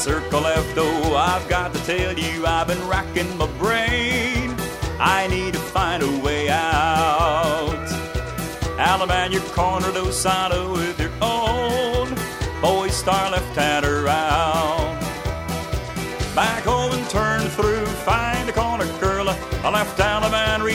circle left, oh, I've got to tell you, I've been racking my brain. I need to find a way out. Alabama, corner Dosado with your own Boy Star left-hander round. Back home and turn through, find a corner girl, a left Alabama.